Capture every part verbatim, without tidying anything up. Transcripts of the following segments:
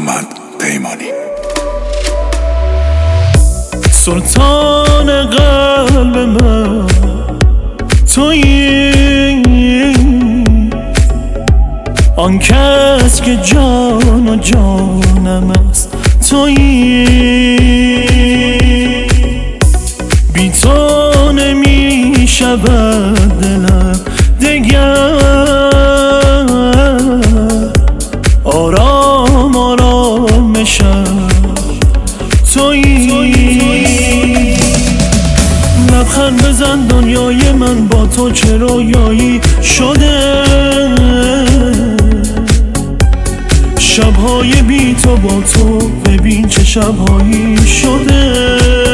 محمد پیمانی. سلطان قلب من تویی، آن کس که جان و جانم است تویی، بی تو نمی شود دلم دگر، آرام آرامشم تویی. لبخند بزن دنیای من با تو چه رویایی شده، شبهای بی تو با تو ببین چه شبهایی شده.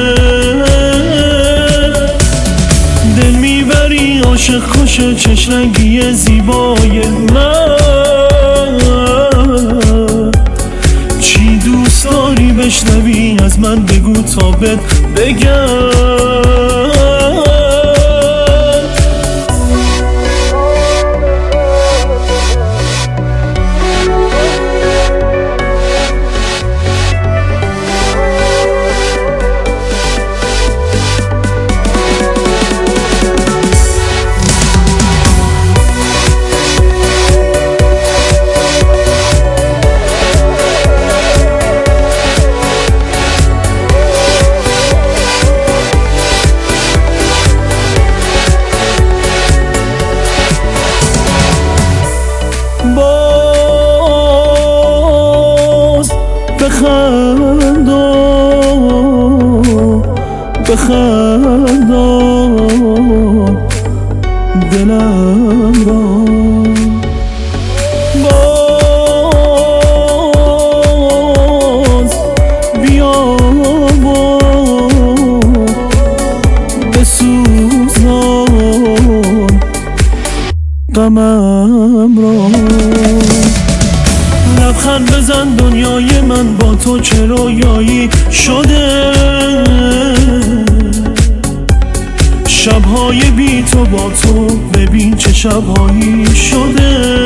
دل میبری عاشق خوشه چشم رنگی زیبای من، چی دوست داری بشنوی از من بگو تا بهت بگم. باز بخندا بخندا دلم را، باز بیا و بسوزان غمم را. لبخند بزن دنیای من با تو چه رویایی شده، شبهای بی تو با تو ببین چه شبهایی شده.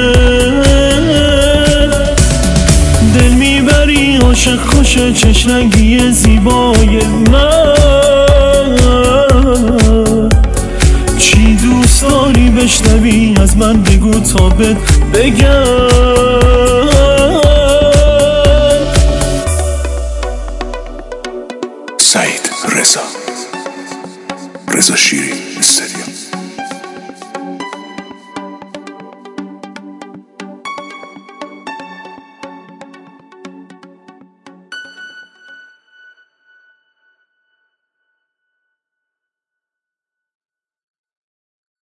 دل میبری عاشق خوشه چشم رنگی زیبای من، چی دوست داری بشنوی از من بگو تا بهت بگم. سعید رضا رضا شیری.